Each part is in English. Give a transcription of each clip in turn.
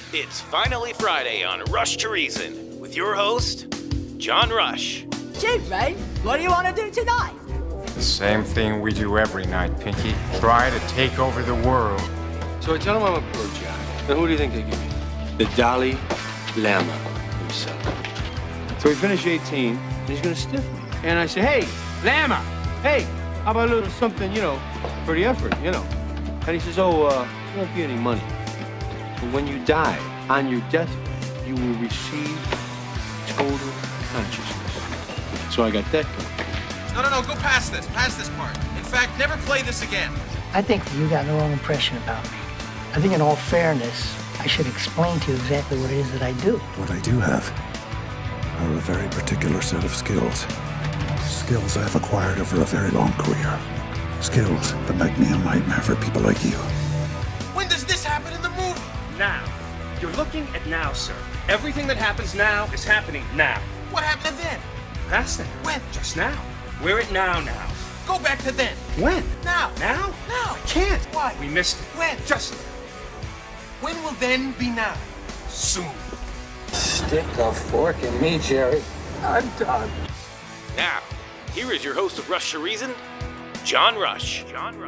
It's finally Friday on Rush to Reason with your host, John Rush. Gee, mate, what do you want to do tonight? The same thing we do every night, Pinky. Try to take over the world. So I tell him I'm a pro jack. Then who do you think they give me? The Dalai Lama himself. So we finish 18, and he's gonna stiff me. And I say, hey, Lama, hey, how about a little something, for the effort, And he says, there won't be any money. But when you die, on your deathbed, you will receive total consciousness. So I got that going. No, go past this part. In fact, never play this again. I think you got the wrong impression about me. I think in all fairness, I should explain to you exactly what it is that I do. What I do have are a very particular set of skills. Skills I've acquired over a very long career. Skills that make me a nightmare for people like you. When does this happen in the movie? Now. You're looking at now, sir. Everything that happens now is happening now. What happened then? Past then. When? Just now. We're at now. Go back to then. When? Now. Now? Now. I can't. Why? We missed it. When? Just now. When will then be now? Soon. Stick a fork in me, Jerry. I'm done. Now, here is your host of Rush to Reason, John Rush.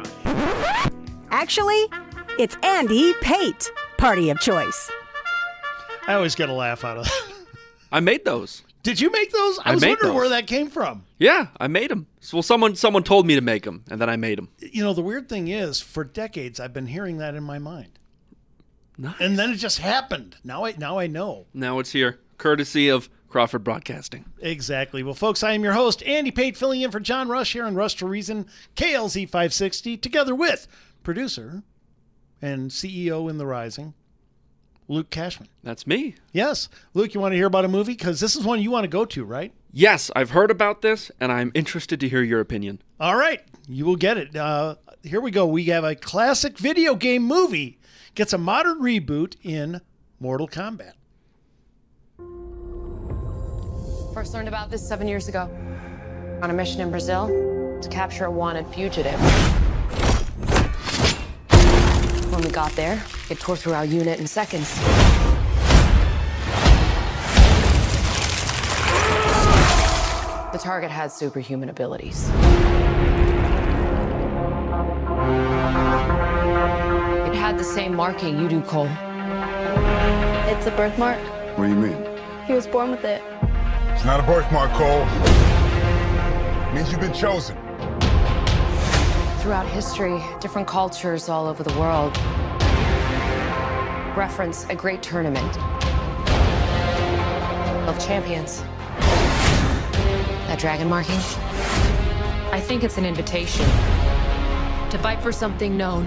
Actually, it's Andy Pate, party of choice. I always get a laugh out of that. I made those. Did you make those? I was wondering where that came from. Yeah, I made them. Well, someone told me to make them, and then I made them. The weird thing is, for decades, I've been hearing that in my mind. Nice. And then it just happened. Now I know. Now it's here, courtesy of Crawford Broadcasting. Exactly. Well, folks, I am your host, Andy Pate, filling in for John Rush here on Rush to Reason, KLZ 560, together with producer and CEO in the Rising, Luke Cashman. That's me. Yes. Luke, you want to hear about a movie? Because this is one you want to go to, right? Yes, I've heard about this, and I'm interested to hear your opinion. All right. You will get it. Here we go. We have a classic video game movie. Gets a modern reboot in Mortal Kombat. First learned about this 7 years ago. On a mission in Brazil to capture a wanted fugitive. When we got there, it tore through our unit in seconds. The target had superhuman abilities. It had the same marking you do, Cole. It's a birthmark. What do you mean? He was born with it. It's not a birthmark, Cole. It means you've been chosen. Throughout history, different cultures all over the world reference a great tournament of champions. That dragon marking? I think it's an invitation to fight for something known.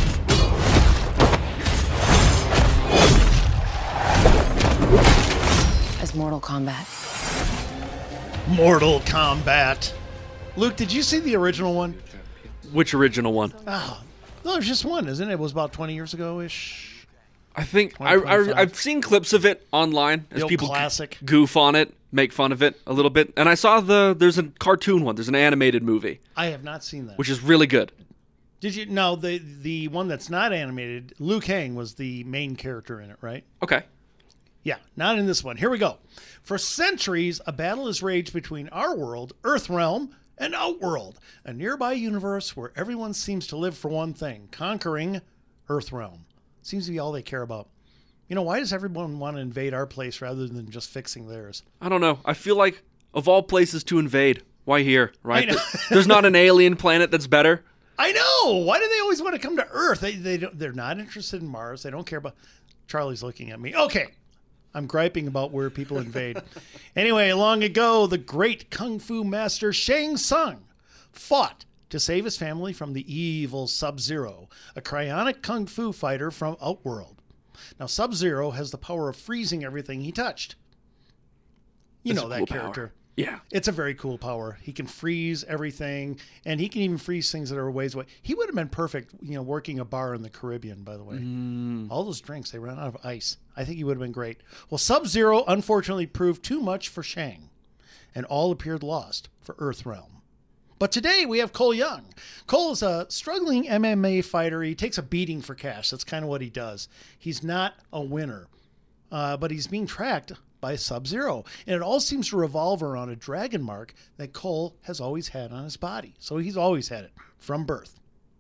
As Mortal Kombat. Mortal Kombat. Luke, did you see the original one? Which original one? Oh, no, there's just one, isn't it? It was about 20 years ago-ish. I think I've seen clips of it online as people classic. Goof on it, make fun of it a little bit. And I saw there's a cartoon one. There's an animated movie. I have not seen that. Which is really good. Did you? No, the one that's not animated, Liu Kang was the main character in it, right? Okay. Yeah, not in this one. Here we go. For centuries, a battle has raged between our world, Earthrealm, and Outworld, a nearby universe where everyone seems to live for one thing, conquering Earthrealm. Seems to be all they care about. Why does everyone want to invade our place rather than just fixing theirs? I don't know. I feel like, of all places to invade, why here, right? There's not an alien planet that's better. I know! Why do they always want to come to Earth? They're not interested in Mars. They don't care about... Charlie's looking at me. Okay. I'm griping about where people invade. Anyway, long ago, the great kung fu master Shang Tsung fought to save his family from the evil Sub-Zero, a cryonic kung fu fighter from Outworld. Now, Sub-Zero has the power of freezing everything he touched. You know that character. Power. Yeah. It's a very cool power. He can freeze everything, and he can even freeze things that are a ways away. He would have been perfect, working a bar in the Caribbean, by the way. All those drinks, they ran out of ice. I think he would have been great. Well, Sub-Zero unfortunately proved too much for Shang, and all appeared lost for Earthrealm. But today we have Cole Young. Cole is a struggling MMA fighter. He takes a beating for cash. That's kind of what he does. He's not a winner. but he's being tracked by Sub-Zero. And it all seems to revolve around a dragon mark that Cole has always had on his body. So he's always had it from birth.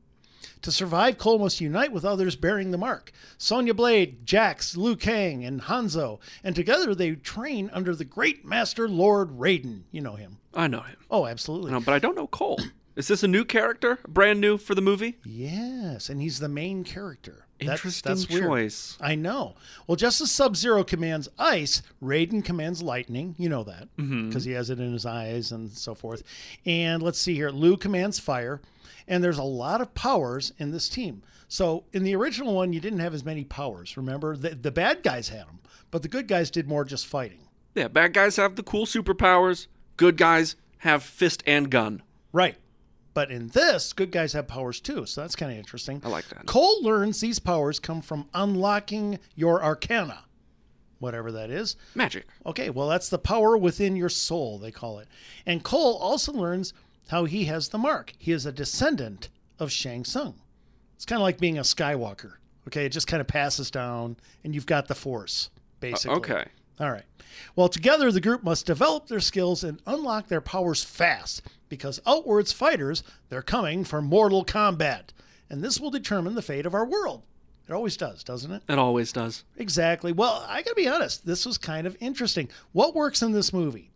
To survive, Cole must unite with others bearing the mark. Sonya Blade, Jax, Liu Kang, and Hanzo. And together they train under the great master Lord Raiden. You know him. I know him. Oh, absolutely. But I don't know Cole. Is this a new character? Brand new for the movie? Yes, and he's the main character. Interesting That's weird. choice. I know. Well, just as Sub-Zero commands ice, Raiden commands lightning. You know that because he has it in his eyes and so forth. And let's see here. Liu commands fire. And there's a lot of powers in this team. So in the original one, you didn't have as many powers. Remember, the bad guys had them, but the good guys did more just fighting. Yeah, bad guys have the cool superpowers. Good guys have fist and gun. Right. But in this, good guys have powers too. So that's kind of interesting. I like that. Cole learns these powers come from unlocking your arcana, whatever that is. Magic. Okay, well, that's the power within your soul, they call it. And Cole also learns how he has the mark. He is a descendant of Shang Tsung. It's kind of like being a Skywalker. Okay, it just kind of passes down, and you've got the Force, basically. Okay. All right. Well, together, the group must develop their skills and unlock their powers fast, because Outward's fighters, they're coming for Mortal Kombat. And this will determine the fate of our world. It always does, doesn't it? It always does. Exactly. Well, I got to be honest. This was kind of interesting. What works in this movie?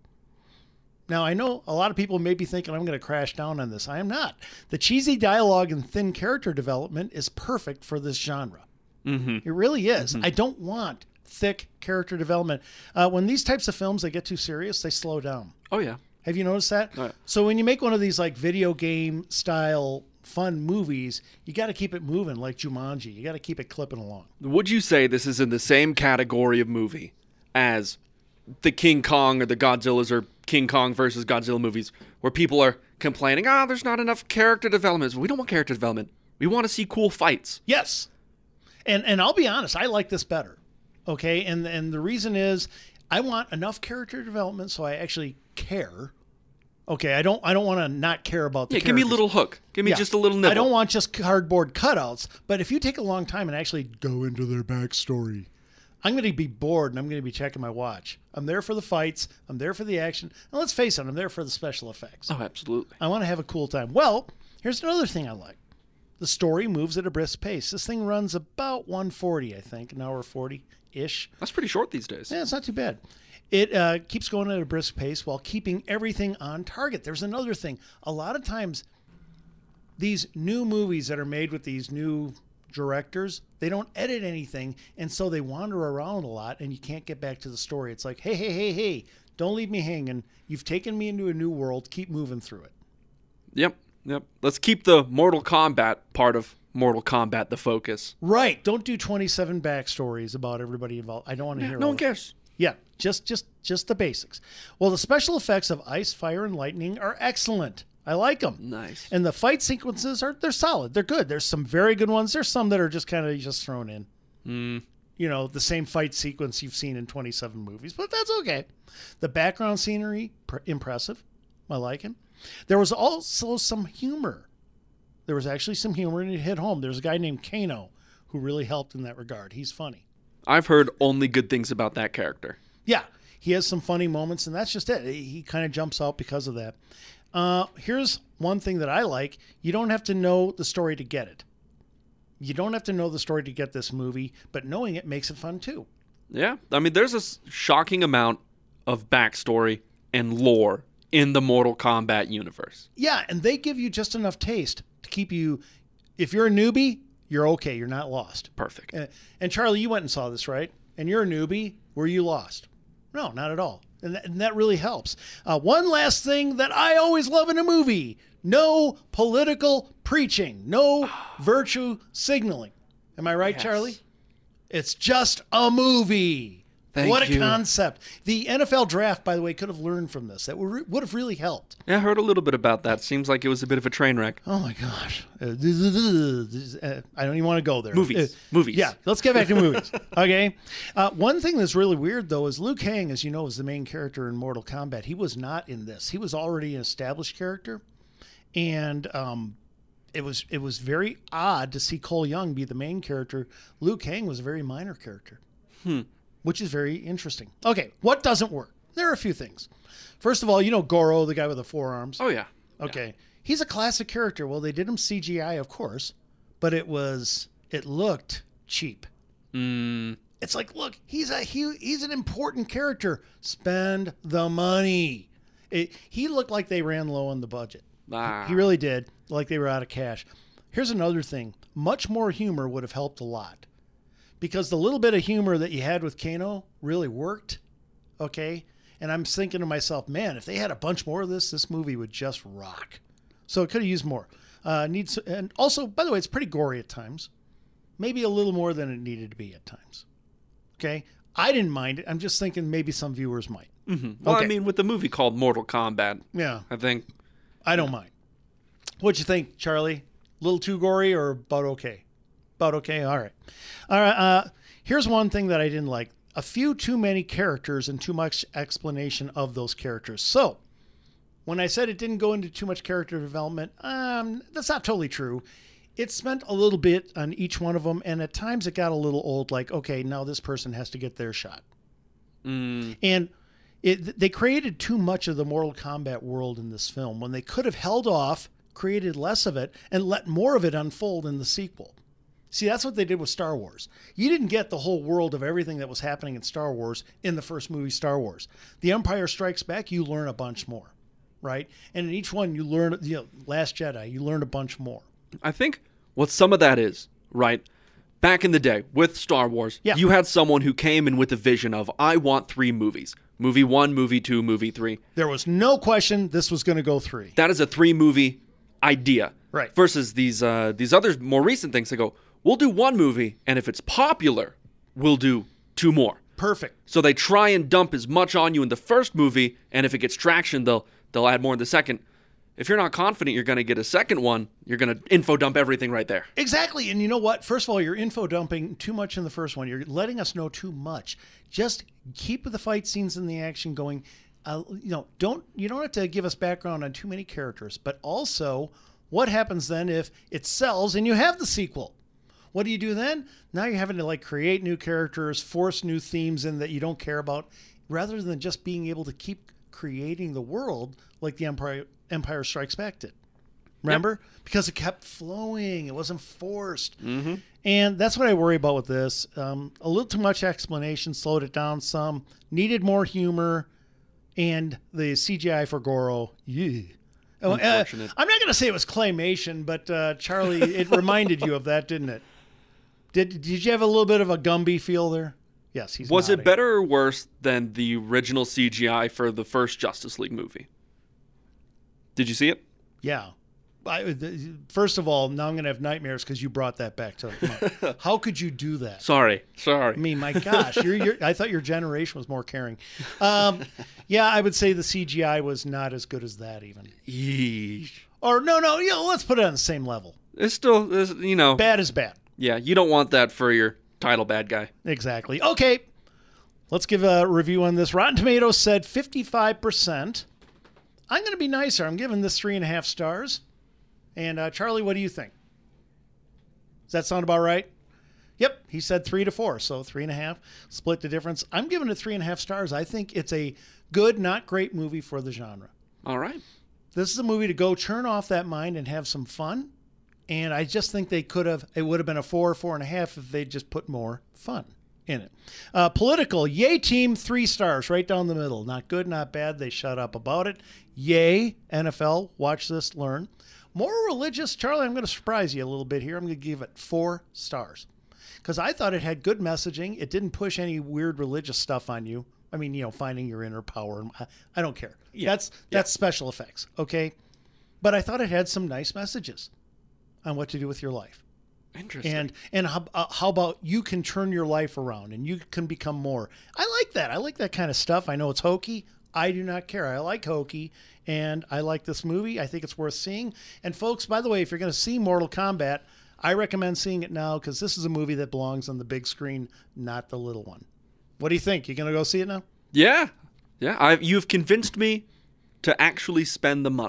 Now, I know a lot of people may be thinking I'm going to crash down on this. I am not. The cheesy dialogue and thin character development is perfect for this genre. It really is. I don't want thick character development. When these types of films, they get too serious, they slow down. Oh, yeah. Have you noticed that? Oh, yeah. So when you make one of these like video game style fun movies, you got to keep it moving like Jumanji. You got to keep it clipping along. Would you say this is in the same category of movie as the King Kong or the Godzillas or King Kong versus Godzilla movies where people are complaining, there's not enough character development? We don't want character development. We want to see cool fights. Yes. And I'll be honest, I like this better. Okay? And the reason is I want enough character development so I actually care. Okay, I don't want to not care about the characters. Give me a little hook. Give me just a little nibble. I don't want just cardboard cutouts, but if you take a long time and actually go into their backstory, I'm going to be bored and I'm going to be checking my watch. I'm there for the fights. I'm there for the action. And let's face it, I'm there for the special effects. Oh, absolutely. I want to have a cool time. Well, here's another thing I like. The story moves at a brisk pace. This thing runs about 140, I think, an hour 40-ish. That's pretty short these days. Yeah, it's not too bad. It keeps going at a brisk pace while keeping everything on target. There's another thing. A lot of times, these new movies that are made with these new directors, they don't edit anything, and so they wander around a lot, and you can't get back to the story. It's like, hey, don't leave me hanging. You've taken me into a new world. Keep moving through it. Yep. Let's keep the Mortal Kombat part of Mortal Kombat the focus. Right. Don't do 27 backstories about everybody involved. I don't want to hear no all one cares. Yeah, just the basics. Well, the special effects of ice, fire, and lightning are excellent. I like them. Nice. And the fight sequences they're solid. They're good. There's some very good ones. There's some that are just kind of just thrown in. You know, the same fight sequence you've seen in 27 movies, but that's okay. The background scenery, impressive. I like it. There was also some humor. There was actually some humor, and it hit home. There's a guy named Kano who really helped in that regard. He's funny. I've heard only good things about that character. Yeah, he has some funny moments, and that's just it. He kind of jumps out because of that. Here's one thing that I like. You don't have to know the story to get it. You don't have to know the story to get this movie, but knowing it makes it fun too. Yeah, I mean, there's a shocking amount of backstory and lore in the Mortal Kombat universe. Yeah, and they give you just enough taste to keep you, if you're a newbie, you're okay. You're not lost. Perfect. And Charlie, you went and saw this, right? And you're a newbie. Were you lost? No, not at all. And that really helps. One last thing that I always love in a movie. No political preaching. No virtue signaling. Am I right, Charlie? It's just a movie. What a concept. The NFL draft, by the way, could have learned from this. That would have really helped. Yeah, I heard a little bit about that. Seems like it was a bit of a train wreck. Oh, my gosh. I don't even want to go there. Movies. Yeah, let's get back to movies. Okay. One thing that's really weird, though, is Liu Kang, as you know, is the main character in Mortal Kombat. He was not in this. He was already an established character. And it was very odd to see Cole Young be the main character. Liu Kang was a very minor character. which is very interesting. Okay, what doesn't work? There are a few things. First of all, you know Goro, the guy with the forearms. Oh, yeah. Okay. Yeah. He's a classic character. Well, they did him CGI, of course, but it looked cheap. It's like, look, he's an important character. Spend the money. He looked like they ran low on the budget. He really did, like they were out of cash. Here's another thing. Much more humor would have helped a lot, because the little bit of humor that you had with Kano really worked, okay? And I'm thinking to myself, man, if they had a bunch more of this movie would just rock. So it could have used more. And also, by the way, it's pretty gory at times. Maybe a little more than it needed to be at times. Okay? I didn't mind it. I'm just thinking maybe some viewers might. Mm-hmm. Well, okay. I mean, with the movie called Mortal Kombat, yeah, I think. I don't mind. What'd you think, Charlie? A little too gory or about okay? About okay? All right. Here's one thing that I didn't like. A few too many characters and too much explanation of those characters. So, when I said it didn't go into too much character development, that's not totally true. It spent a little bit on each one of them, and at times it got a little old, like, okay, now this person has to get their shot. And they created too much of the Mortal Kombat world in this film when they could have held off, created less of it, and let more of it unfold in the sequel. See, that's what they did with Star Wars. You didn't get the whole world of everything that was happening in Star Wars in the first movie, Star Wars. The Empire Strikes Back, you learn a bunch more, right? And in each one, you learn, Last Jedi, you learn a bunch more. I think what some of that is, right? Back in the day with Star Wars, you had someone who came in with a vision of, I want 3 movies. Movie 1, movie 2, movie 3. There was no question this was going to go 3. That is a 3-movie idea. Right. Versus these other more recent things that go, we'll do 1 movie, and if it's popular, we'll do 2 more. Perfect. So they try and dump as much on you in the first movie, and if it gets traction, they'll add more in the second. If you're not confident you're going to get a second one, you're going to info dump everything right there. Exactly. And you know what? First of all, you're info dumping too much in the first one. You're letting us know too much. Just keep the fight scenes and the action going. You don't have to give us background on too many characters, but also what happens then if it sells and you have the sequel? What do you do then? Now you're having to create new characters, force new themes in that you don't care about, rather than just being able to keep creating the world like the Empire Strikes Back did. Remember? Yep. Because it kept flowing. It wasn't forced. Mm-hmm. And that's what I worry about with this. A little too much explanation, slowed it down some, needed more humor, and the CGI for Goro, Unfortunate. I'm not going to say it was claymation, but Charlie, it reminded you of that, didn't it? Did you have a little bit of a Gumby feel there? Yes, he's Was nodding. it better or worse than the original CGI for the first Justice League movie? Did you see it? Yeah. First of all, now I'm going to have nightmares because you brought that back to how could you do that? Sorry. I mean, my gosh, I thought your generation was more caring. Yeah, I would say the CGI was not as good as that even. Yeesh. Or no, let's put it on the same level. It's still, bad is bad. Yeah, you don't want that for your title bad guy. Exactly. Okay, let's give a review on this. Rotten Tomatoes said 55%. I'm going to be nicer. I'm giving this 3.5 stars. And Charlie, what do you think? Does that sound about right? Yep, he said 3 to 4, so 3.5. Split the difference. I'm giving it 3.5 stars. I think it's a good, not great movie for the genre. All right. This is a movie to go turn off that mind and have some fun. And I just think it would have been a 4, 4.5 if they just put more fun in it. Political, yay team, 3 stars, right down the middle. Not good, not bad. They shut up about it. Yay, NFL, watch this, learn. More religious, Charlie, I'm going to surprise you a little bit here. I'm going to give it 4 stars. Because I thought it had good messaging. It didn't push any weird religious stuff on you. I mean, finding your inner power. I don't care. Yeah. That's special effects, okay? But I thought it had some nice messages on what to do with your life. Interesting. And how about you can turn your life around and you can become more. I like that. I like that kind of stuff. I know it's hokey. I do not care. I like hokey, and I like this movie. I think it's worth seeing. And folks, by the way, if you're going to see Mortal Kombat, I recommend seeing it now because this is a movie that belongs on the big screen, not the little one. What do you think? You going to go see it now? Yeah. You've convinced me to actually spend the money.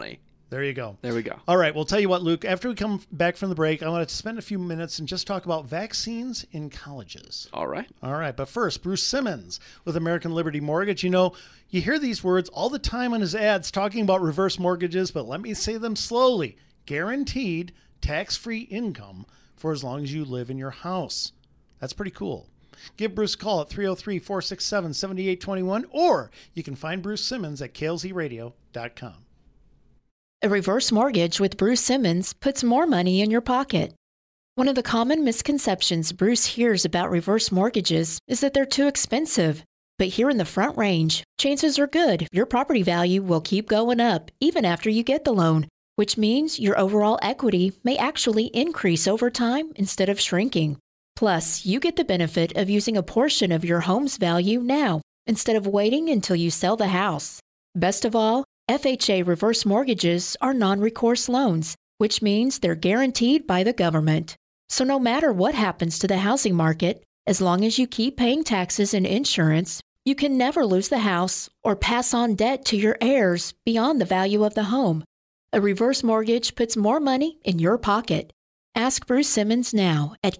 There you go. There we go. All right. Well, tell you what, Luke, after we come back from the break, I want to spend a few minutes and just talk about vaccines in colleges. All right. All right. But first, Bruce Simmons with American Liberty Mortgage. You know, you hear these words all the time on his ads talking about reverse mortgages, but let me say them slowly. Guaranteed tax-free income for as long as you live in your house. That's pretty cool. Give Bruce a call at 303-467-7821, or you can find Bruce Simmons at klzradio.com. A reverse mortgage with Bruce Simmons puts more money in your pocket. One of the common misconceptions Bruce hears about reverse mortgages is that they're too expensive. But here in the Front Range, chances are good your property value will keep going up even after you get the loan, which means your overall equity may actually increase over time instead of shrinking. Plus, you get the benefit of using a portion of your home's value now instead of waiting until you sell the house. Best of all, FHA reverse mortgages are non-recourse loans, which means they're guaranteed by the government. So no matter what happens to the housing market, as long as you keep paying taxes and insurance, you can never lose the house or pass on debt to your heirs beyond the value of the home. A reverse mortgage puts more money in your pocket. Ask Bruce Simmons now at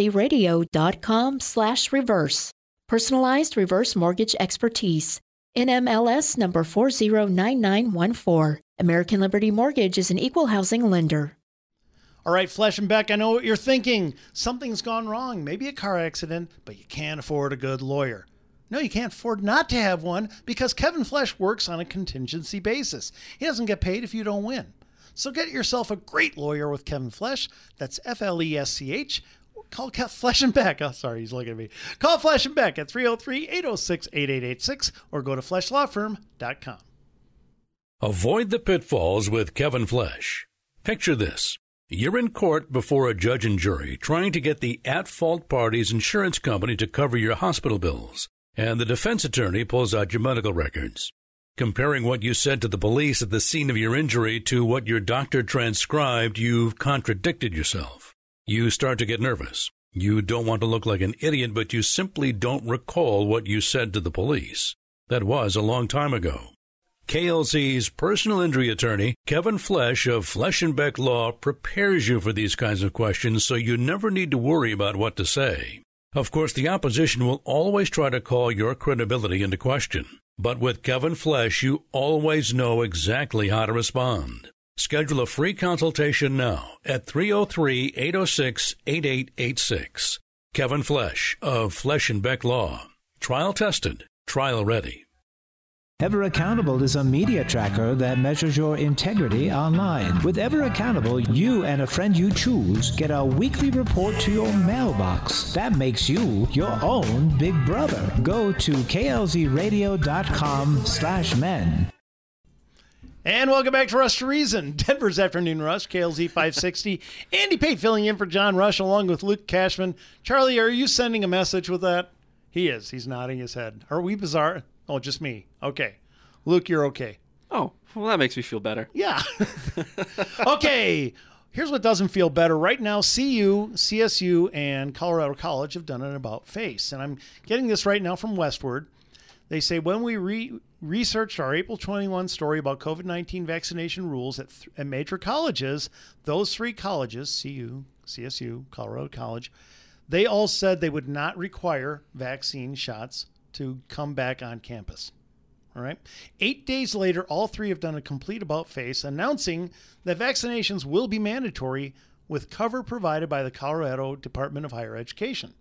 klzradio.com/reverse. Personalized reverse mortgage expertise. NMLS number 409914. American Liberty Mortgage is an equal housing lender. All right, Flesh and Beck, I know what you're thinking. Something's gone wrong, maybe a car accident, but you can't afford a good lawyer. No, you can't afford not to have one because Kevin Flesh works on a contingency basis. He doesn't get paid if you don't win. So get yourself a great lawyer with Kevin Flesh. That's FLESCH. Call Flesh and Beck. Oh, sorry, he's looking at me. Call Flesh and Beck at 303-806-8886 or go to fleshlawfirm.com. Avoid the pitfalls with Kevin Flesh. Picture this. You're in court before a judge and jury trying to get the at-fault party's insurance company to cover your hospital bills, and the defense attorney pulls out your medical records. Comparing what you said to the police at the scene of your injury to what your doctor transcribed, you've contradicted yourself. You start to get nervous. You don't want to look like an idiot, but you simply don't recall what you said to the police. That was a long time ago. KLZ's personal injury attorney, Kevin Flesh of Flesh and Beck Law, prepares you for these kinds of questions so you never need to worry about what to say. Of course, the opposition will always try to call your credibility into question. But with Kevin Flesh, you always know exactly how to respond. Schedule a free consultation now at 303-806-8886. Kevin Flesh of Flesh and Beck Law. Trial tested, trial ready. Ever Accountable is a media tracker that measures your integrity online. With Ever Accountable, you and a friend you choose get a weekly report to your mailbox. That makes you your own big brother. Go to klzradio.com/men. And welcome back to Rush to Reason, Denver's Afternoon Rush, KLZ 560. Andy Pate filling in for John Rush along with Luke Cashman. Charlie, are you sending a message with that? He is. He's nodding his head. Are we bizarre? Oh, just me. Okay. Luke, you're okay. Oh, well, that makes me feel better. Yeah. Okay. Here's what doesn't feel better. Right now, CU, CSU, and Colorado College have done an about-face. And I'm getting this right now from Westward. They say, when we researched our April 21 story about COVID-19 vaccination rules at major colleges, those three colleges, CU, CSU, Colorado College, they all said they would not require vaccine shots to come back on campus. All right. 8 days later, all three have done a complete about-face announcing that vaccinations will be mandatory with cover provided by the Colorado Department of Higher Education.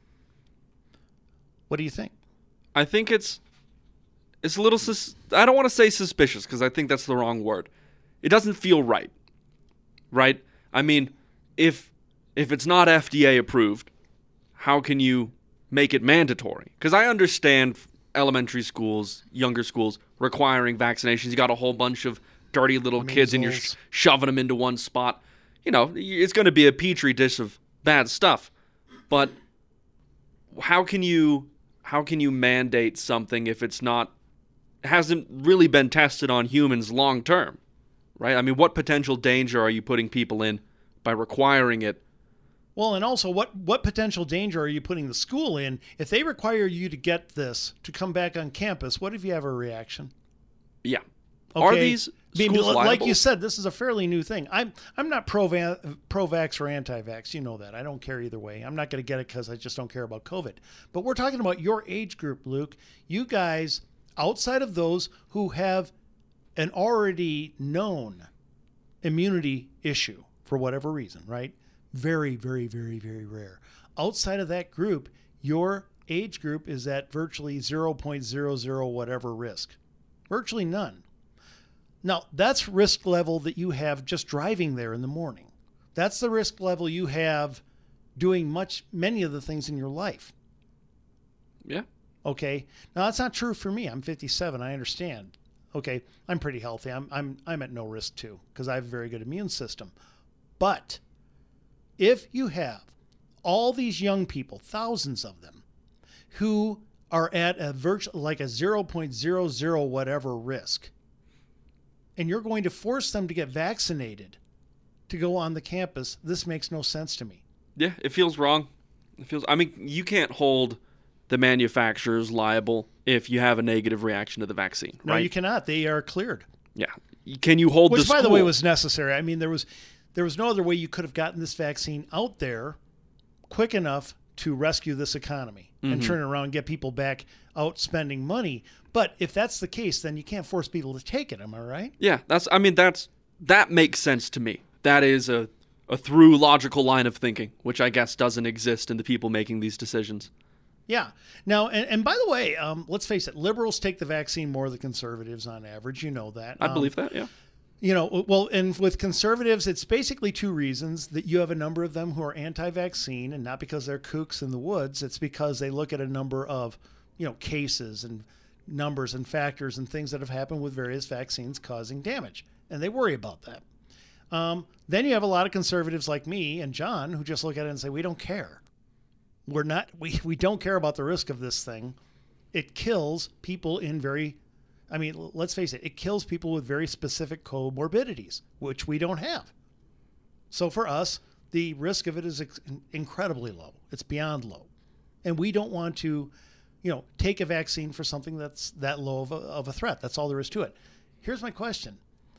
What do you think? I think it's a little, I don't want to say suspicious because I think that's the wrong word. It doesn't feel right. Right? I mean, if it's not FDA approved, how can you make it mandatory? Because I understand elementary schools, younger schools, requiring vaccinations. You got a whole bunch of dirty little kids and you're shoving them into one spot. You know, it's going to be a petri dish of bad stuff. But how can you mandate something if it hasn't really been tested on humans long term? Right? I mean, what potential danger are you putting people in by requiring it? Well, and also, what potential danger are you putting the school in? If they require you to get this to come back on campus, what if you have a reaction? Yeah. Okay? Are these schools liable? Like you said, this is a fairly new thing. I'm not pro-vax or anti-vax. You know that. I don't care either way. I'm not going to get it because I just don't care about COVID. But we're talking about your age group, Luke. You guys, outside of those who have an already known immunity issue for whatever reason, right? Very, very, very, very rare. Outside of that group, your age group is at virtually 0.00 whatever risk. Virtually none. Now, that's risk level that you have just driving there in the morning. That's the risk level you have doing many of the things in your life. Yeah. Okay. Now, that's not true for me. I'm 57. I understand. Okay. I'm pretty healthy. I'm at no risk too because I have a very good immune system. But if you have all these young people, thousands of them, who are at a like a 0.00 whatever risk, and you're going to force them to get vaccinated to go on the campus, this makes no sense to me. Yeah, it feels wrong. I mean, you can't hold the manufacturers liable if you have a negative reaction to the vaccine, right? No, you cannot. They are cleared. Yeah. Can you hold Which, the school? by the way, was necessary. I mean, there was no other way you could have gotten this vaccine out there quick enough to rescue this economy and turn it around and get people back out spending money. But if that's the case, then you can't force people to take it. Am I right? Yeah, that makes sense to me. That is a through logical line of thinking, which I guess doesn't exist in the people making these decisions. Yeah. Now, and by the way, let's face it, liberals take the vaccine more than conservatives on average. You know that. I believe that, yeah. You know, well, and with conservatives, it's basically two reasons that you have a number of them who are anti-vaccine, and not because they're kooks in the woods. It's because they look at a number of, cases and numbers and factors and things that have happened with various vaccines causing damage, and they worry about that. Then you have a lot of conservatives like me and John who just look at it and say, we don't care. We don't care about the risk of this thing. It kills people let's face it kills people with very specific comorbidities, which we don't have. So for us, the risk of it is incredibly low. It's beyond low. And we don't want to, take a vaccine for something that's that low of a threat. That's all there is to it. Here's my question.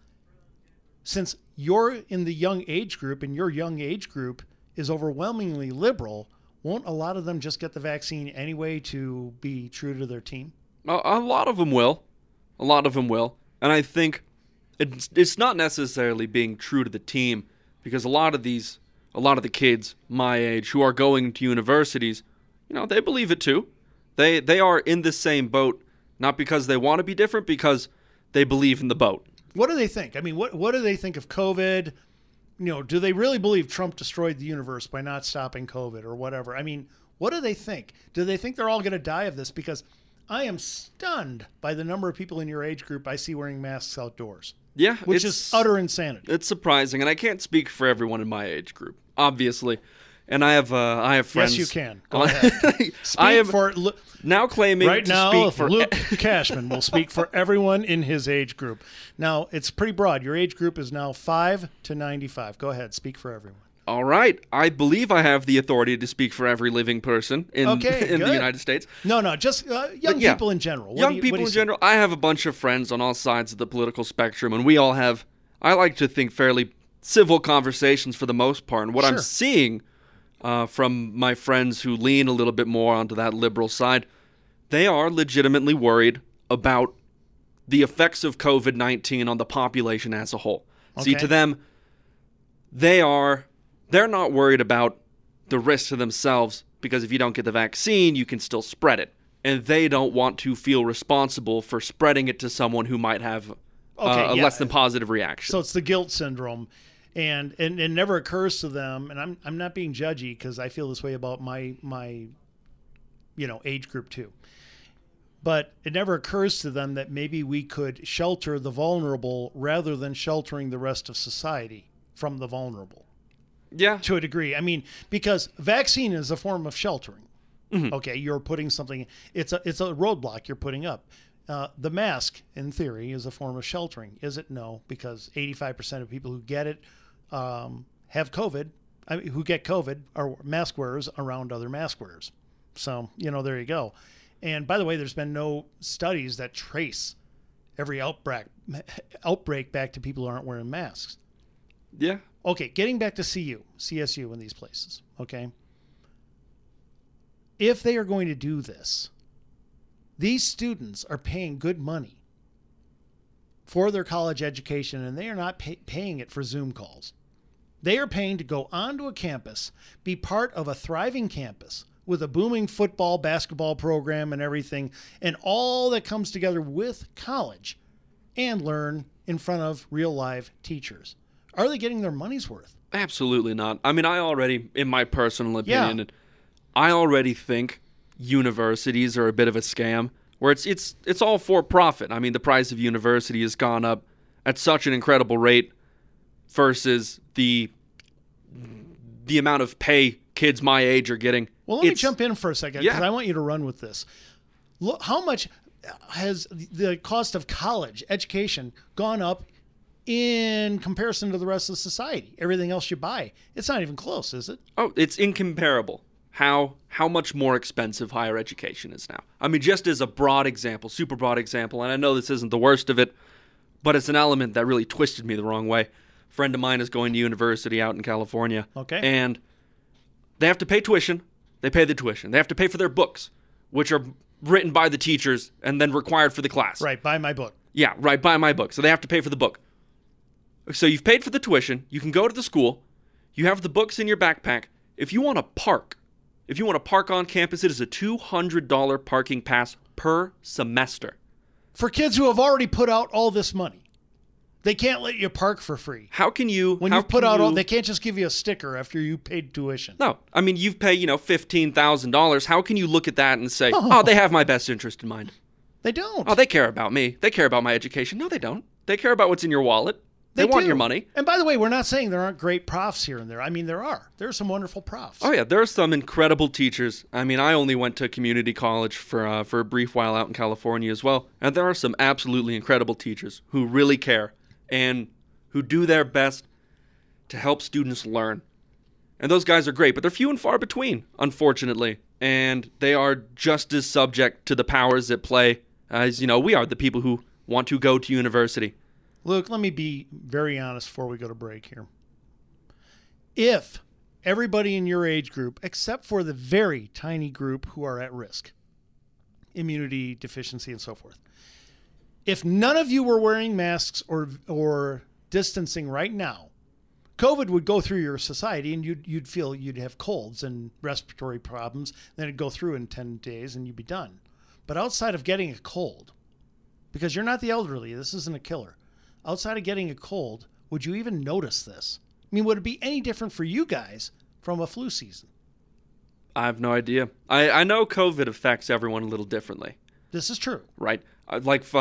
Since you're in the young age group and your young age group is overwhelmingly liberal, won't a lot of them just get the vaccine anyway to be true to their team? A lot of them will. A lot of them will. And I think it's not necessarily being true to the team, because a lot of the kids my age who are going to universities, they believe it too. They are in the same boat, not because they want to be different, because they believe in the boat. What do they think? I mean, what do they think of COVID? Do they really believe Trump destroyed the universe by not stopping COVID or whatever? I mean, what do they think? Do they think they're all going to die of this? Because I am stunned by the number of people in your age group I see wearing masks outdoors. Yeah. Which is utter insanity. It's surprising. And I can't speak for everyone in my age group, obviously. And I have friends. Yes, you can. Go ahead. I am now claiming right to now, speak for Luke Cashman will speak for everyone in his age group. Now, it's pretty broad. Your age group is now 5 to 95. Go ahead. Speak for everyone. All right. I believe I have the authority to speak for every living person in the United States. No, just young people in general. Young people in general. I have a bunch of friends on all sides of the political spectrum, and we all have, I like to think, fairly civil conversations for the most part. And what I'm seeing from my friends who lean a little bit more onto that liberal side, they are legitimately worried about the effects of COVID-19 on the population as a whole. Okay. See, to them, they're not worried about the risk to themselves, because if you don't get the vaccine, you can still spread it. And they don't want to feel responsible for spreading it to someone who might have a less than positive reaction. So it's the guilt syndrome. And it never occurs to them, and I'm not being judgy because I feel this way about my age group too. But it never occurs to them that maybe we could shelter the vulnerable rather than sheltering the rest of society from the vulnerable. Yeah. To a degree. I mean, because vaccine is a form of sheltering. Mm-hmm. Okay, you're putting something, it's a roadblock you're putting up. The mask, in theory, is a form of sheltering. Is it? No, because 85% of people who get it have COVID. Who get COVID are mask wearers around other mask wearers. So, there you go. And by the way, there's been no studies that trace every outbreak back to people who aren't wearing masks. Yeah. Okay, getting back to CSU, and these places, okay? If they are going to do this, these students are paying good money for their college education, and they are not paying it for Zoom calls. They are paying to go onto a campus, be part of a thriving campus with a booming football, basketball program and everything, and all that comes together with college, and learn in front of real live teachers. Are they getting their money's worth? Absolutely not. I mean, I already, in my personal opinion, I already think universities are a bit of a scam, where it's all for profit. I mean, the price of university has gone up at such an incredible rate versus the amount of pay kids my age are getting. Well, let me jump in for a second, because I want you to run with this. Look, how much has the cost of college education gone up in comparison to the rest of society? Everything else you buy, it's not even close, is it? Oh, it's incomparable how much more expensive higher education is now. I mean, just as a broad example, super broad example, and I know this isn't the worst of it, but it's an element that really twisted me the wrong way. A friend of mine is going to university out in California. Okay. And they have to pay tuition. They pay the tuition. They have to pay for their books, which are written by the teachers and then required for the class. Right, buy my book. Yeah, right, buy my book. So they have to pay for the book. So you've paid for the tuition. You can go to the school. You have the books in your backpack. If you want to park on campus, it is a $200 parking pass per semester. For kids who have already put out all this money. They can't let you park for free. How can you... When you put out all... They can't just give you a sticker after you paid tuition. No. I mean, you've paid, $15,000. How can you look at that and say, oh, they have my best interest in mind? They don't. Oh, they care about me. They care about my education. No, they don't. They care about what's in your wallet. They want your money. And by the way, we're not saying there aren't great profs here and there. I mean, there are. There are some wonderful profs. Oh, yeah. There are some incredible teachers. I mean, I only went to community college for a brief while out in California as well. And there are some absolutely incredible teachers who really care and who do their best to help students learn. And those guys are great, but they're few and far between, unfortunately. And they are just as subject to the powers that play as, we are, the people who want to go to university. Luke, let me be very honest before we go to break here. If everybody in your age group, except for the very tiny group who are at risk, immunity deficiency and so forth, if none of you were wearing masks or distancing right now, COVID would go through your society and you'd feel you'd have colds and respiratory problems. Then it'd go through in 10 days and you'd be done. But outside of getting a cold, because you're not the elderly, this isn't a killer. Outside of getting a cold, would you even notice this? I mean, would it be any different for you guys from a flu season? I have no idea. I know COVID affects everyone a little differently. This is true. Right. I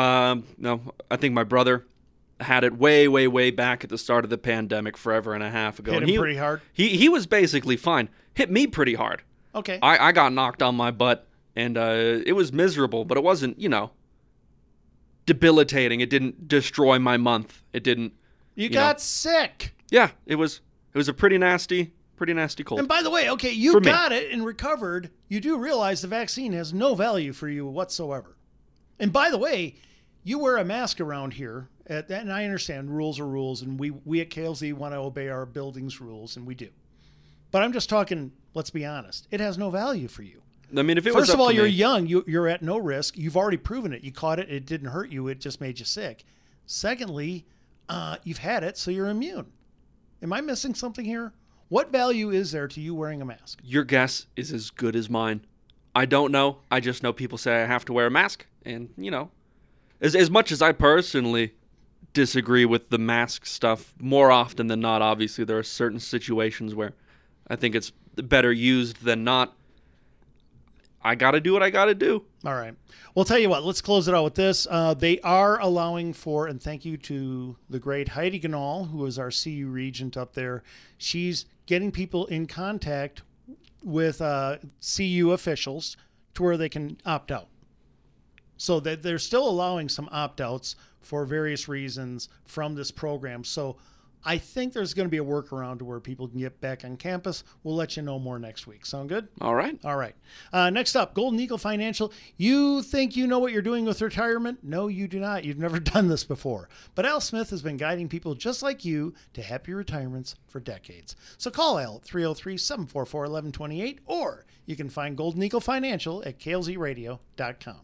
think my brother had it way, way, way back at the start of the pandemic forever and a half ago. Hit him pretty hard? He was basically fine. Hit me pretty hard. Okay. I got knocked on my butt, and it was miserable, but it wasn't, debilitating. It didn't destroy my month. It didn't. You got sick. Yeah, it was a pretty nasty cold. And by the way, okay, you got it and recovered. You do realize the vaccine has no value for you whatsoever. And by the way, you wear a mask around here, and I understand rules are rules, and we at KLZ want to obey our building's rules, and we do. But I'm just talking, let's be honest, it has no value for you. I mean, if it was First of all, you're young. You're at no risk. You've already proven it. You caught it. It didn't hurt you. It just made you sick. Secondly, you've had it, so you're immune. Am I missing something here? What value is there to you wearing a mask? Your guess is as good as mine. I don't know. I just know people say I have to wear a mask. And, as much as I personally disagree with the mask stuff, more often than not, obviously, there are certain situations where I think it's better used than not. I got to do what I got to do. All right. Well, tell you what, let's close it out with this. They are allowing for, and thank you to the great Heidi Ganal, who is our CU regent up there. She's getting people in contact with CU officials to where they can opt out. So that they're still allowing some opt-outs for various reasons from this program. So I think there's going to be a workaround to where people can get back on campus. We'll let you know more next week. Sound good? All right. All right. Next up, Golden Eagle Financial. You think you know what you're doing with retirement? No, you do not. You've never done this before. But Al Smith has been guiding people just like you to happy retirements for decades. So call Al at 303-744-1128, or you can find Golden Eagle Financial at klzradio.com.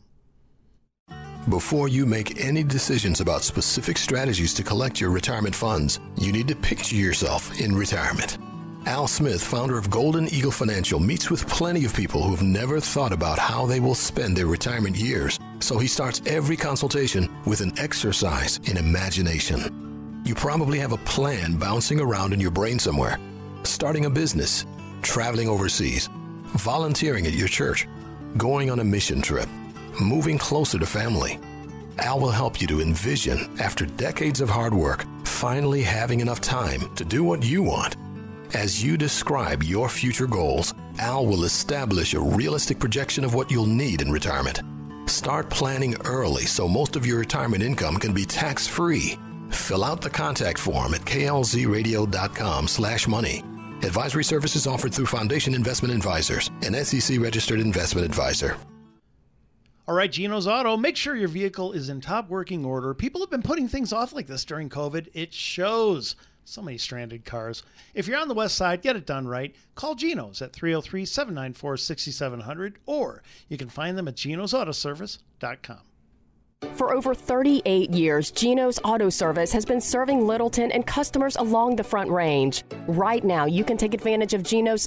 Before you make any decisions about specific strategies to collect your retirement funds, you need to picture yourself in retirement. Al Smith, founder of Golden Eagle Financial, meets with plenty of people who've never thought about how they will spend their retirement years. So he starts every consultation with an exercise in imagination. You probably have a plan bouncing around in your brain somewhere. Starting a business, traveling overseas, volunteering at your church, going on a mission trip, moving closer to family. Al will help you to envision, after decades of hard work, finally having enough time to do what you want. As you describe your future goals, Al will establish a realistic projection of what you'll need in retirement. Start planning early so most of your retirement income can be tax-free. Fill out the contact form at klzradio.com/money. Advisory services offered through Foundation Investment Advisors, an SEC-registered investment advisor. All right, Gino's Auto, make sure your vehicle is in top working order. People have been putting things off like this during COVID. It shows. So many stranded cars. If you're on the west side, get it done right. Call Gino's at 303-794-6700, or you can find them at genosautoservice.com. For over 38 years, Gino's Auto Service has been serving Littleton and customers along the Front Range. Right now, you can take advantage of Gino's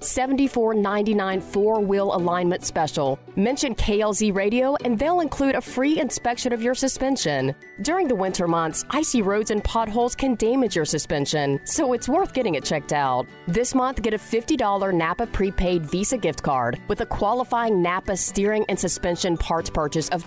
$74.99 four-wheel alignment special. Mention KLZ Radio and they'll include a free inspection of your suspension. During the winter months, icy roads and potholes can damage your suspension, so it's worth getting it checked out. This month, get a $50 Napa prepaid Visa gift card with a qualifying Napa steering and suspension parts purchase of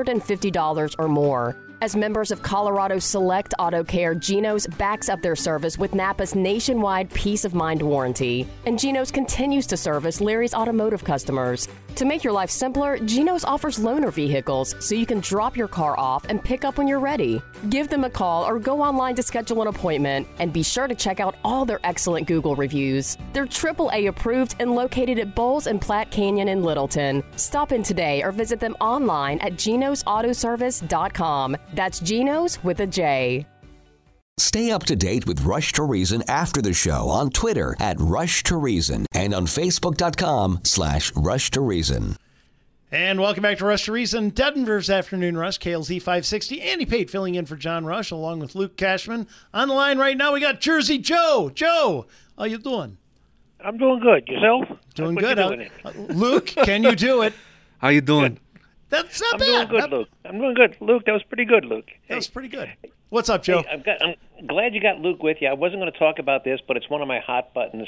$250 or more. As members of Colorado Select Auto Care, Gino's backs up their service with Napa's nationwide peace of mind warranty. And Gino's continues to service Larry's automotive customers. To make your life simpler, Gino's offers loaner vehicles so you can drop your car off and pick up when you're ready. Give them a call or go online to schedule an appointment, and be sure to check out all their excellent Google reviews. They're AAA approved and located at Bowles and Platte Canyon in Littleton. Stop in today or visit them online at genosautoservice.com. That's Geno's with a J. Stay up to date with Rush to Reason after the show on Twitter at Rush to Reason and on Facebook.com/Rush to Reason. And welcome back to Rush to Reason, Denver's Afternoon Rush, KLZ 560. Andy Pate filling in for John Rush along with Luke Cashman. On the line right now, we got Jersey Joe. Joe, how you doing? I'm doing good. Yourself? Doing good. Luke, can you do it? How you doing? That's not I'm bad. doing good, Luke. I'm doing good. Luke, that was pretty good, Luke. That was pretty good. What's up, Joe? Hey, I'm glad you got Luke with you. I wasn't going to talk about this, but it's one of my hot buttons.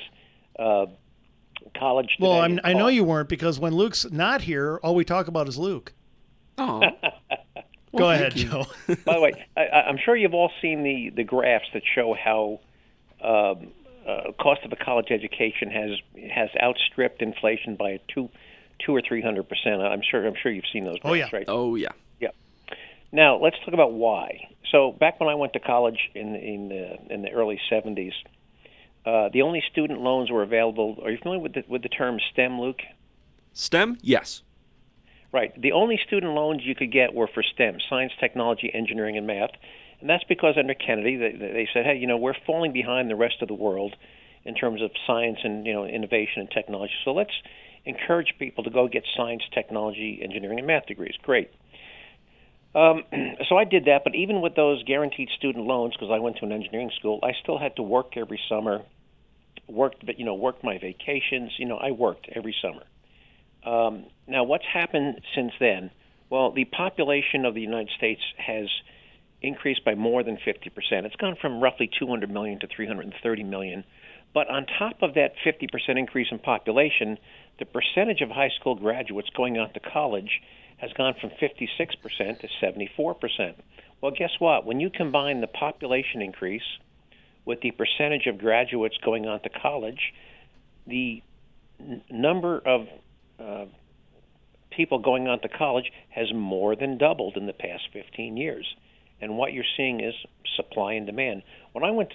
College today. Well, I know you weren't, because when Luke's not here, all we talk about is Luke. Oh. Go ahead, Joe. By the way, I'm sure you've all seen the graphs that show how cost of a college education has outstripped inflation by 200 or 300%. I'm sure you've seen those graphs, right? Oh yeah. Yeah. Now let's talk about why. So back when I went to college in the early 70s, the only student loans were available. Are you familiar with the term STEM, Luke? STEM? Yes. Right. The only student loans you could get were for STEM: science, technology, engineering, and math. And that's because under Kennedy, they said, hey, we're falling behind the rest of the world in terms of science and innovation and technology. So let's encourage people to go get science, technology, engineering, and math degrees. Great. So I did that, but even with those guaranteed student loans, because I went to an engineering school, I still had to work every summer. Worked my vacations. I worked every summer. Now, what's happened since then? Well, the population of the United States has increased by more than 50%. It's gone from roughly 200 million to 330 million. But on top of that 50% increase in population, the percentage of high school graduates going on to college has gone from 56% to 74%. Well, guess what? When you combine the population increase with the percentage of graduates going on to college, the number of people going on to college has more than doubled in the past 15 years. And what you're seeing is supply and demand. When I went to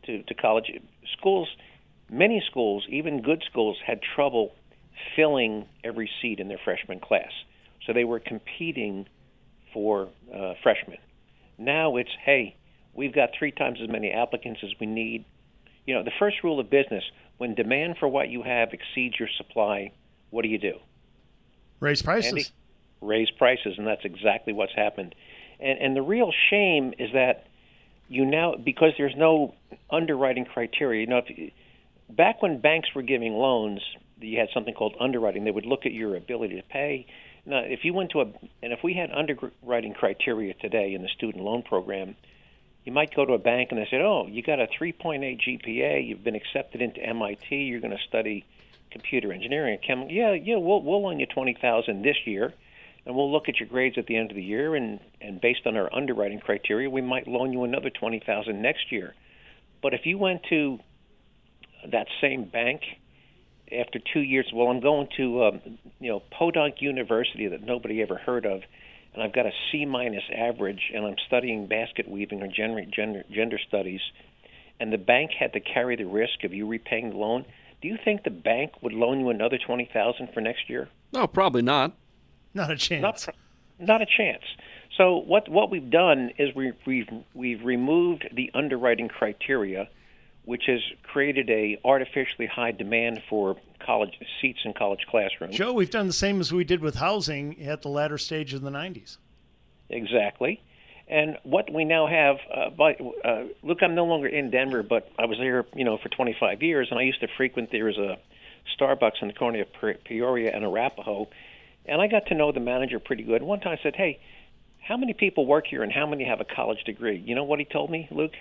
to college. Schools, many schools, even good schools, had trouble filling every seat in their freshman class. So they were competing for freshmen. Now it's, hey, we've got 3 times as many applicants as we need. You know, the first rule of business, when demand for what you have exceeds your supply, what do? Raise prices. Andy? Raise prices, and that's exactly what's happened. And the real shame is that you now, because there's no underwriting criteria, you know, back when banks were giving loans, you had something called underwriting. They would look at your ability to pay. Now, if you went to and if we had underwriting criteria today in the student loan program, you might go to a bank and they said, oh, you got a 3.8 GPA, you've been accepted into MIT, you're going to study computer engineering and chemical. Yeah, we'll loan you $20,000 this year, and we'll look at your grades at the end of the year, and based on our underwriting criteria, we might loan you another $20,000 next year. But if you went to that same bank after 2 years, well, I'm going to Podunk University that nobody ever heard of, and I've got a C- average, and I'm studying basket weaving or gender studies, and the bank had to carry the risk of you repaying the loan. Do you think the bank would loan you another $20,000 for next year? No, probably not. Not a chance. Not a chance. So what we've done is we've removed the underwriting criteria, which has created a artificially high demand for college seats in college classrooms. Joe, we've done the same as we did with housing at the latter stage of the 90s. Exactly. And what we now have, look, I'm no longer in Denver, but I was there, for 25 years, and I used to frequent. There was a Starbucks in the corner of Peoria and Arapahoe, and I got to know the manager pretty good. One time I said, hey, how many people work here and how many have a college degree? You know what he told me, Luke?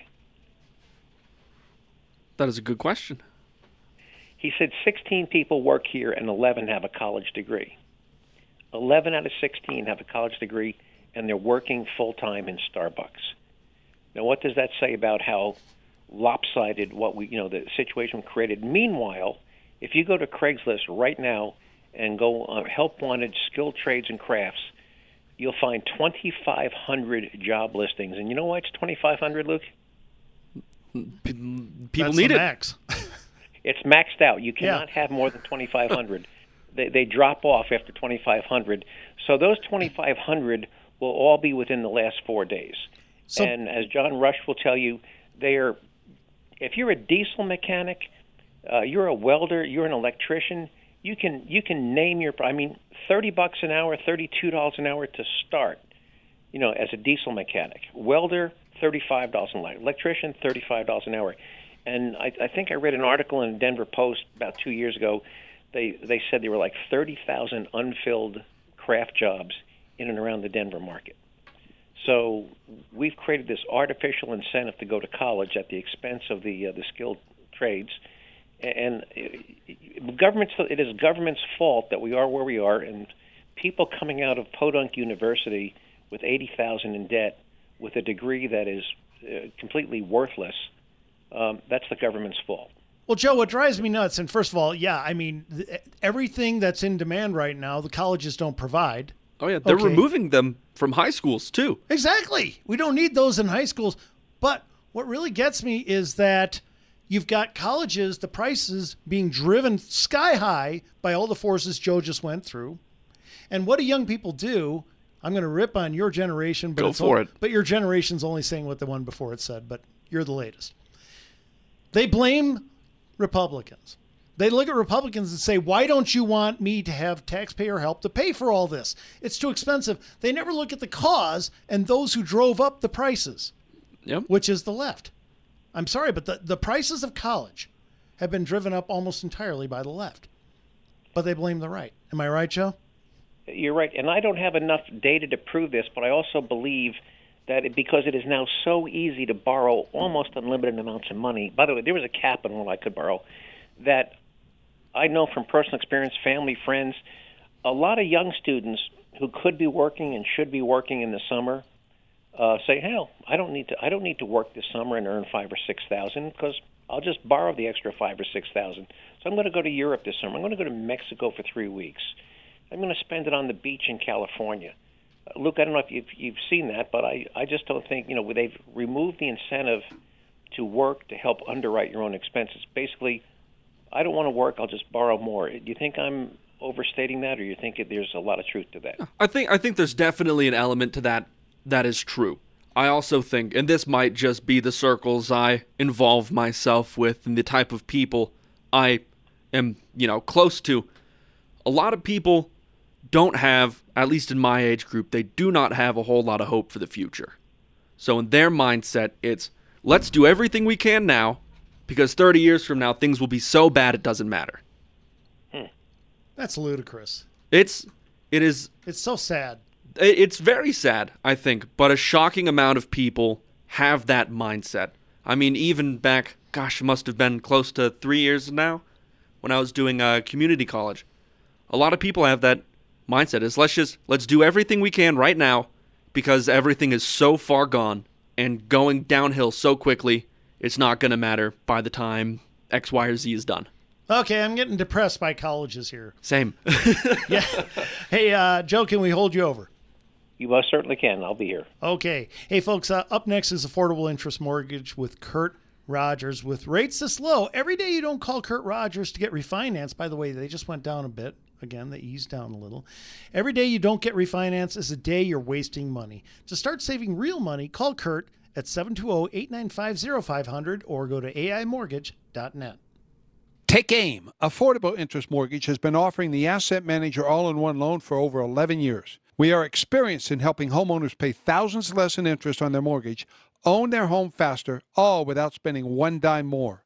That is a good question. He said 16 people work here and 11 have a college degree. 11 out of 16 have a college degree, and they're working full-time in Starbucks. Now, what does that say about how lopsided the situation created? Meanwhile, if you go to Craigslist right now and go help wanted skilled trades and crafts, you'll find 2,500 job listings. And you know why it's 2,500, Luke? People need it. Max. It's maxed out. You cannot have more than 2,500. They drop off after 2,500. So those 2,500 will all be within the last 4 days. So, and as John Rush will tell you, if you're a diesel mechanic, you're a welder, you're an electrician, you can name your, $30 an hour, $32 an hour to start, as a diesel mechanic. Welder, $35 an hour. Electrician, $35 an hour. And I think I read an article in the Denver Post about 2 years ago. They said there were like 30,000 unfilled craft jobs in and around the Denver market. So we've created this artificial incentive to go to college at the expense of the skilled trades. And it is government's fault that we are where we are, and people coming out of Podunk University with $80,000 in debt with a degree that is completely worthless, that's the government's fault. Well, Joe, what drives me nuts, and first of all, everything that's in demand right now, the colleges don't provide. Oh, yeah, they're removing them from high schools, too. Exactly. We don't need those in high schools. But what really gets me is that you've got colleges, the prices being driven sky high by all the forces Joe just went through. And what do young people do? I'm going to rip on your generation. But Go for it. But your generation's only saying what the one before it said, but you're the latest. They blame Republicans. They look at Republicans and say, why don't you want me to have taxpayer help to pay for all this? It's too expensive. They never look at the cause and those who drove up the prices, which is the left. I'm sorry, but the prices of college have been driven up almost entirely by the left. But they blame the right. Am I right, Joe? You're right. And I don't have enough data to prove this, but I also believe that because it is now so easy to borrow almost unlimited amounts of money. By the way, there was a cap on what I could borrow that I know from personal experience, family, friends, a lot of young students who could be working and should be working in the summer say, "Hell, I don't need to work this summer and earn $5,000 or $6,000 because I'll just borrow the extra $5,000 or $6,000. So I'm going to go to Europe this summer. I'm going to go to Mexico for 3 weeks. I'm going to spend it on the beach in California." Luke, I don't know if you've seen that, but I just don't think they've removed the incentive to work to help underwrite your own expenses. Basically, I don't want to work, I'll just borrow more. Do you think I'm overstating that, or you think there's a lot of truth to that? I think there's definitely an element to that is true. I also think, and this might just be the circles I involve myself with and the type of people I am, close to, a lot of people don't have, at least in my age group, they do not have a whole lot of hope for the future. So in their mindset, it's, let's do everything we can now, because 30 years from now, things will be so bad it doesn't matter. That's ludicrous. It is. It's so sad. It's very sad, I think, but a shocking amount of people have that mindset. I mean, even back, it must have been close to 3 years now, when I was doing community college. A lot of people have that mindset. Is let's do everything we can right now, because everything is so far gone and going downhill so quickly, it's not going to matter by the time X, Y, or Z is done. Okay, I'm getting depressed by colleges here. Same. Yeah. Hey, Joe, can we hold you over? You most certainly can. I'll be here. Okay. Hey, folks, up next is Affordable Interest Mortgage with Kurt Rogers. With rates this low, every day you don't call Kurt Rogers to get refinanced. By the way, they just went down a bit. Again, they eased down a little. Every day you don't get refinanced is a day you're wasting money. To start saving real money, call Kurt at 720-895-0500 or go to aimortgage.net. Take AIM. Affordable Interest Mortgage has been offering the Asset Manager all-in-one loan for over 11 years. We are experienced in helping homeowners pay thousands less in interest on their mortgage, own their home faster, all without spending one dime more.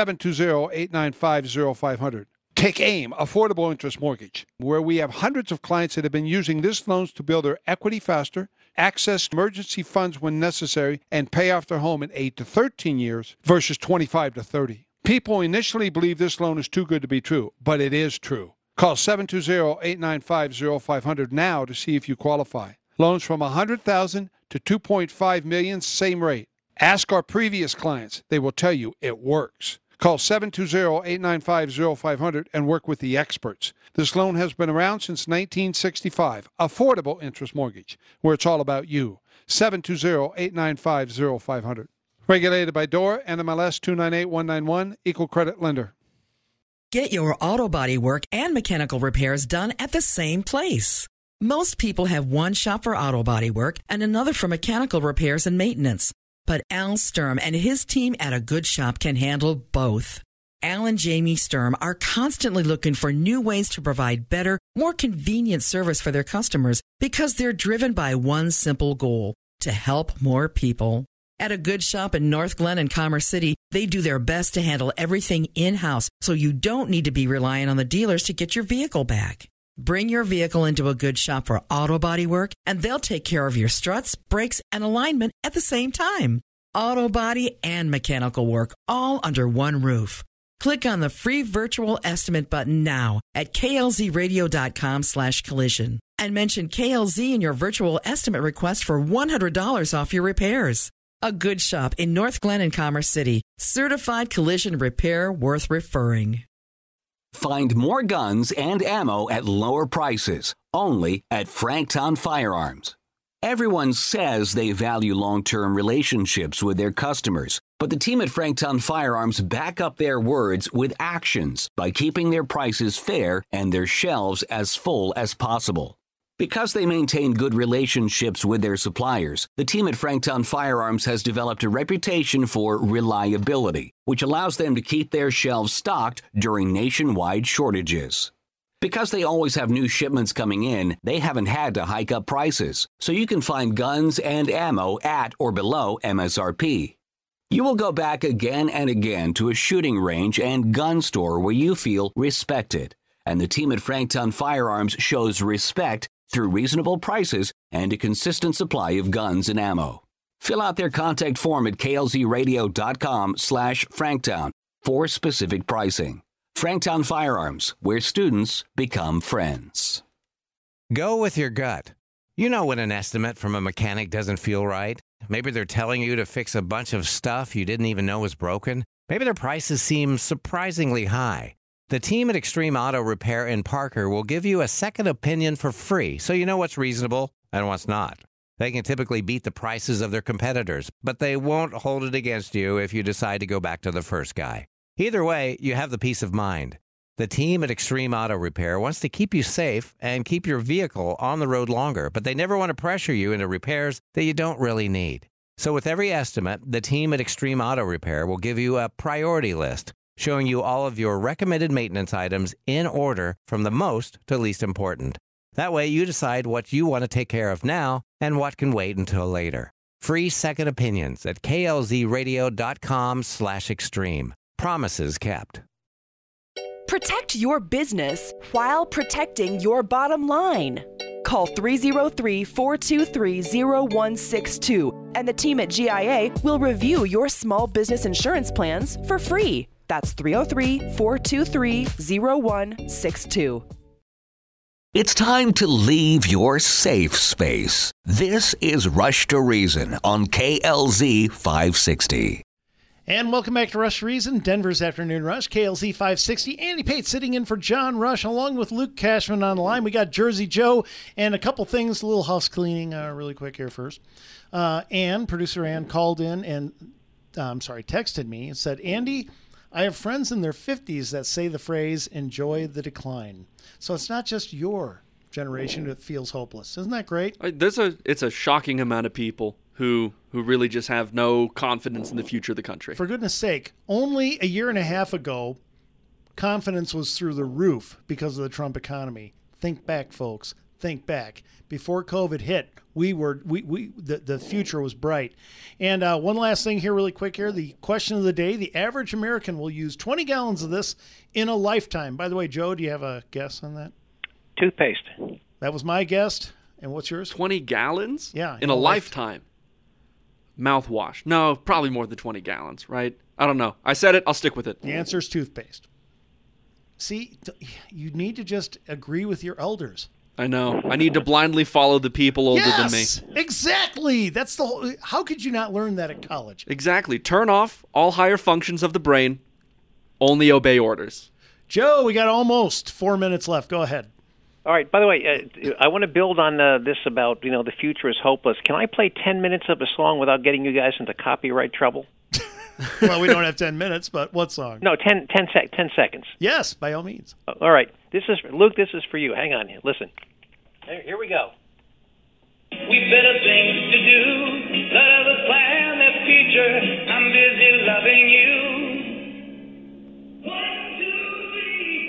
720-895-0500. Take AIM, Affordable Interest Mortgage, where we have hundreds of clients that have been using this loans to build their equity faster, access emergency funds when necessary, and pay off their home in 8 to 13 years versus 25 to 30. People initially believe this loan is too good to be true, but it is true. Call 720-895-0500 now to see if you qualify. Loans from $100,000 to $2.5 million, same rate. Ask our previous clients. They will tell you it works. Call 720-895-0500 and work with the experts. This loan has been around since 1965. Affordable Interest Mortgage, where it's all about you. 720-895-0500. Regulated by DORA, NMLS 298191, Equal Credit Lender. Get your auto body work and mechanical repairs done at the same place. Most people have one shop for auto body work and another for mechanical repairs and maintenance. But Al Sturm and his team at A Good Shop can handle both. Al and Jamie Sturm are constantly looking for new ways to provide better, more convenient service for their customers because they're driven by one simple goal: to help more people. At A Good Shop in North Glen and Commerce City, they do their best to handle everything in-house, so you don't need to be relying on the dealers to get your vehicle back. Bring your vehicle into A Good Shop for auto body work, and they'll take care of your struts, brakes, and alignment at the same time. Auto body and mechanical work, all under one roof. Click on the free virtual estimate button now at klzradio.com/collision and mention KLZ in your virtual estimate request for $100 off your repairs. A Good Shop in North Glen and Commerce City. Certified collision repair worth referring. Find more guns and ammo at lower prices, only at Franktown Firearms. Everyone says they value long-term relationships with their customers, but the team at Franktown Firearms back up their words with actions by keeping their prices fair and their shelves as full as possible. Because they maintain good relationships with their suppliers, the team at Franktown Firearms has developed a reputation for reliability, which allows them to keep their shelves stocked during nationwide shortages. Because they always have new shipments coming in, they haven't had to hike up prices, so you can find guns and ammo at or below MSRP. You will go back again and again to a shooting range and gun store where you feel respected, and the team at Franktown Firearms shows respect through reasonable prices and a consistent supply of guns and ammo. Fill out their contact form at klzradio.com/Franktown for specific pricing. Franktown Firearms, where students become friends. Go with your gut. You know when an estimate from a mechanic doesn't feel right. Maybe they're telling you to fix a bunch of stuff you didn't even know was broken. Maybe their prices seem surprisingly high. The team at Extreme Auto Repair in Parker will give you a second opinion for free, so you know what's reasonable and what's not. They can typically beat the prices of their competitors, but they won't hold it against you if you decide to go back to the first guy. Either way, you have the peace of mind. The team at Extreme Auto Repair wants to keep you safe and keep your vehicle on the road longer, but they never want to pressure you into repairs that you don't really need. So with every estimate, the team at Extreme Auto Repair will give you a priority list, showing you all of your recommended maintenance items in order from the most to least important. That way, you decide what you want to take care of now and what can wait until later. Free second opinions at klzradio.com/extreme. Promises kept. Protect your business while protecting your bottom line. Call 303-423-0162 and the team at GIA will review your small business insurance plans for free. That's 303-423-0162. It's time to leave your safe space. This is Rush to Reason on KLZ 560. And welcome back to Rush to Reason, Denver's Afternoon Rush, KLZ 560. Andy Pate sitting in for John Rush, along with Luke Cashman on the line. We got Jersey Joe and a couple things, a little house cleaning really quick here first. Producer Ann called in and, texted me and said, Andy, I have friends in their 50s that say the phrase, enjoy the decline. So it's not just your generation that feels hopeless. Isn't that great? It's a shocking amount of people who really just have no confidence in the future of the country. For goodness sake, only a year and a half ago, confidence was through the roof because of the Trump economy. Think back, folks. Think back. Before COVID hit, the future was bright. And one last thing here really quick here, the question of the day, the average American will use 20 gallons of this in a lifetime. By the way, Joe, do you have a guess on that? Toothpaste. That was my guess. And what's yours? 20 gallons? Yeah. In a lifetime. Mouthwash. No, probably more than 20 gallons, right? I don't know. I said it. I'll stick with it. The answer is toothpaste. See, you need to just agree with your elders. I know. I need to blindly follow the people older than me. Yes, exactly. That's the whole, how could you not learn that at college? Exactly. Turn off all higher functions of the brain. Only obey orders. Joe, we got almost 4 minutes left. Go ahead. All right. By the way, I want to build on this about, the future is hopeless. Can I play 10 minutes of a song without getting you guys into copyright trouble? Well, we don't have 10 minutes, but what song? No, 10 seconds. Yes, by all means. All right. Luke, this is for you. Hang on. Listen. Here we go. We've better things to do. Let others plan their future. I'm busy loving you. 1, 2, 3,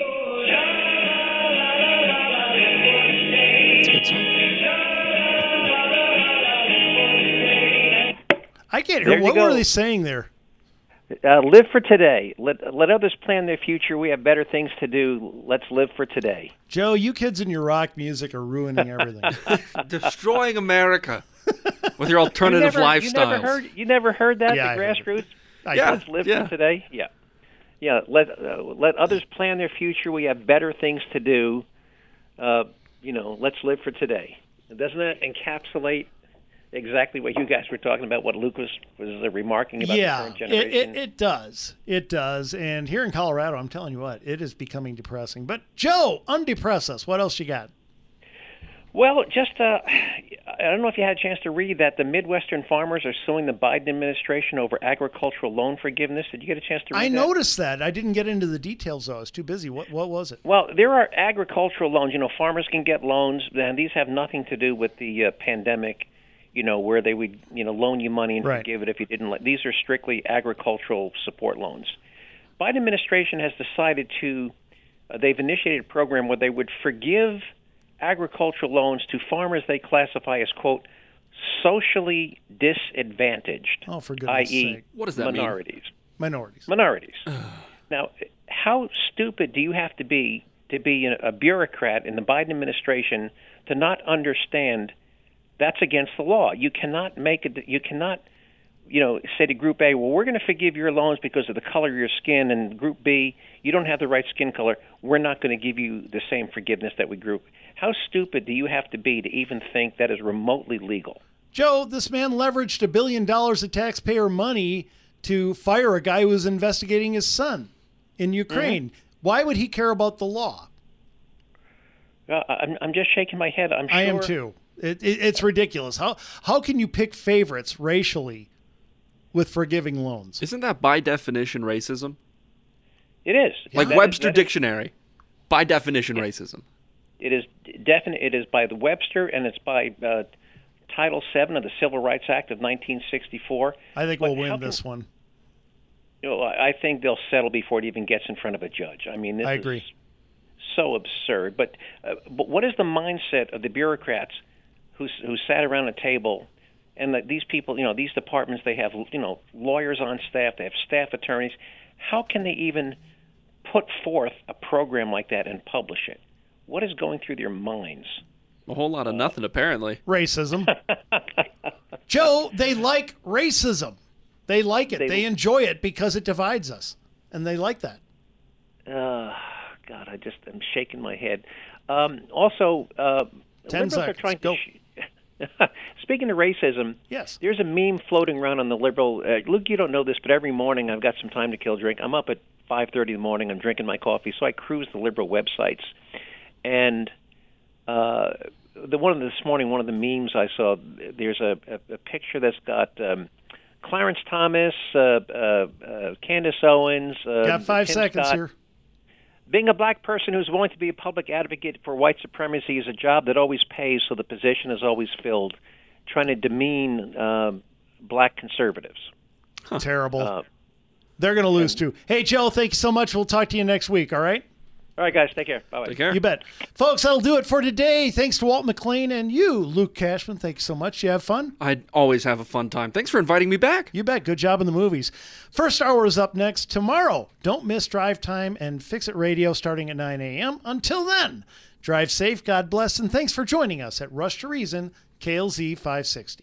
4. I can't hear. What were they saying there? Live for today. Let others plan their future. We have better things to do. Let's live for today. Joe, you kids and your rock music are ruining everything. Destroying America with your alternative lifestyles. You never heard that, Yeah, the grassroots? Let's live for today? Yeah. Let others plan their future. We have better things to do. Let's live for today. Doesn't that encapsulate exactly what you guys were talking about, what Luke was remarking about the current generation? It does. It does. And here in Colorado, I'm telling you what, it is becoming depressing. But, Joe, undepress us. What else you got? Well, just, I don't know if you had a chance to read that the Midwestern farmers are suing the Biden administration over agricultural loan forgiveness. Did you get a chance to read that? I noticed that. I didn't get into the details, though. I was too busy. What was it? Well, there are agricultural loans. Farmers can get loans, and these have nothing to do with the pandemic, where they would, loan you money and forgive it if you didn't. These are strictly agricultural support loans. Biden administration has decided they've initiated a program where they would forgive agricultural loans to farmers they classify as, quote, socially disadvantaged, oh, for goodness i.e. sake. What does that minorities. mean? Minorities. Now, how stupid do you have to be a bureaucrat in the Biden administration to not understand that's against the law? You cannot say to Group A, well, we're going to forgive your loans because of the color of your skin, and Group B, you don't have the right skin color. We're not going to give you the same forgiveness that we group. How stupid do you have to be to even think that is remotely legal? Joe, this man leveraged $1 billion of taxpayer money to fire a guy who was investigating his son in Ukraine. Mm-hmm. Why would he care about the law? I'm just shaking my head. I am too. It's ridiculous. How can you pick favorites racially with forgiving loans? Isn't that by definition racism? It is. Like Webster Dictionary, by definition racism. It is definite. It is by the Webster, and it's by Title VII of the Civil Rights Act of 1964. I think we'll win this one. I think they'll settle before it even gets in front of a judge. I mean, this agree. is so absurd. But what is the mindset of the bureaucrats who sat around a table? And these people, these departments, they have, lawyers on staff, they have staff attorneys. How can they even put forth a program like that and publish it? What is going through their minds? A whole lot of nothing, apparently. Racism. Joe, they like racism. They like it. They enjoy it because it divides us. And they like that. God, I'm shaking my head. Also, 10 seconds. Are trying to speaking of racism, yes, there's a meme floating around on the liberal. Luke, you don't know this, but every morning I've got some time to kill. Drink. I'm up at 5:30 in the morning. I'm drinking my coffee, so I cruise the liberal websites. And this morning, one of the memes I saw, there's a picture that's got Clarence Thomas, Candace Owens. Got 5 seconds Scott. here. Being a black person who's willing to be a public advocate for white supremacy is a job that always pays, so the position is always filled. Trying to demean black conservatives. Terrible. They're going to lose, too. Hey, Joe, thank you so much. We'll talk to you next week, all right? All right, guys. Take care. Bye-bye. Take care. You bet. Folks, that'll do it for today. Thanks to Walt McLean and you, Luke Cashman. Thank you so much. You have fun? I always have a fun time. Thanks for inviting me back. You bet. Good job in the movies. First hour is up next tomorrow. Don't miss Drive Time and Fix It Radio starting at 9 a.m. Until then, drive safe, God bless, and thanks for joining us at Rush to Reason, KLZ 560.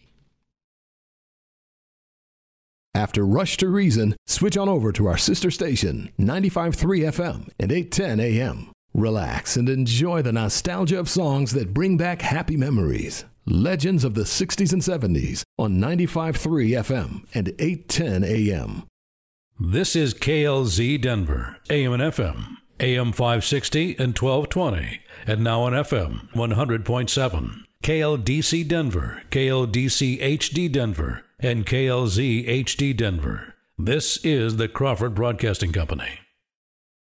After Rush to Reason, switch on over to our sister station, 95.3 FM and 810 AM. Relax and enjoy the nostalgia of songs that bring back happy memories. Legends of the 60s and 70s on 95.3 FM and 810 AM. This is KLZ Denver, AM and FM, AM 560 and 1220, and now on FM 100.7. KLDC Denver, KLDC HD Denver, and KLZ HD Denver. This is the Crawford Broadcasting Company.